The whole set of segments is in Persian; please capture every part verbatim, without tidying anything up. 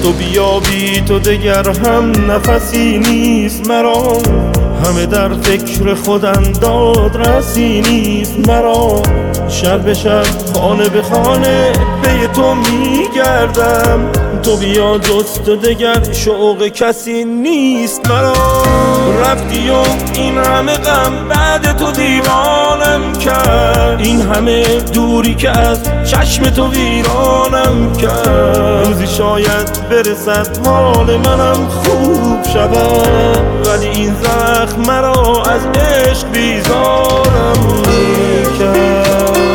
تو بیا بی تو دگر هم نفسی نیست مرا، همه در فکر خودم داد رسی نیست مرا. شب به شب خانه به خانه به تو میگردم، تو بیا جز تو دگر شوق کسی نیست مرا. رفتی و این همه غم بعد تو دیوانم کرد، این همه دوری که از چشم تو ویرانم کرد. روزی شاید برسد حال منم خوب شود، ولی این زخم مرا از عشق بیزارم کرد.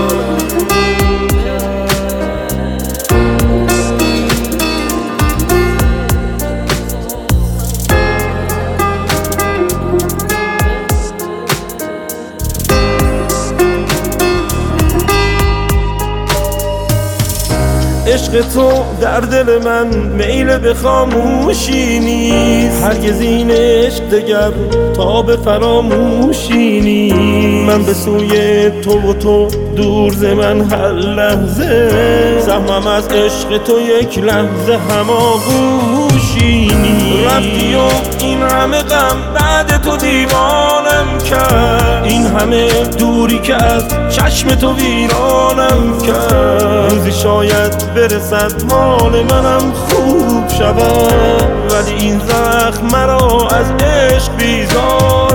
عشق تو در دل من میل به خاموشی نیست، هرگز این عشق دگر تا به فراموشی نیست. من به سوی تو و تو دور ز من هر لحظه، سهمم از عشق تو یک لحظه هماغوشی نیست. رفتی و این همه غم بعد تو دیوانم کرد، این همه دوری که از چشم تو ویرانم کرد. روزی شاید برسد حال منم خوب شود، ولی این زخم مرا از عشق بیزار